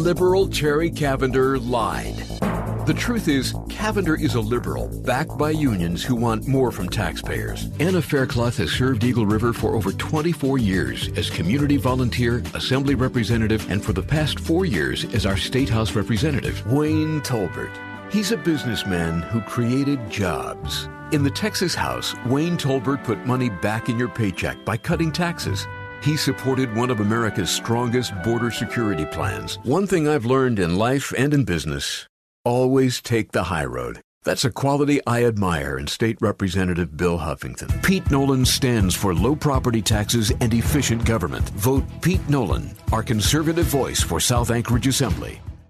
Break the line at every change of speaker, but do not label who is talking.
liberal Terry Cavender lied. The truth is, Cavender is a liberal, backed by unions who want more from taxpayers. Anna Faircloth has served Eagle River for over 24 years as community volunteer, assembly representative, and for the past 4 years as our State House representative. Wayne Tolbert. He's a businessman who created jobs. In the Texas House, Wayne Tolbert put money back in your paycheck by cutting taxes. He supported one of America's strongest border security plans. One thing I've learned in life and in business: always take the high road. That's a quality I admire in State Representative Bill Huffington. Pete Nolan stands for low property taxes and efficient government. Vote Pete Nolan, our conservative voice for South Anchorage Assembly.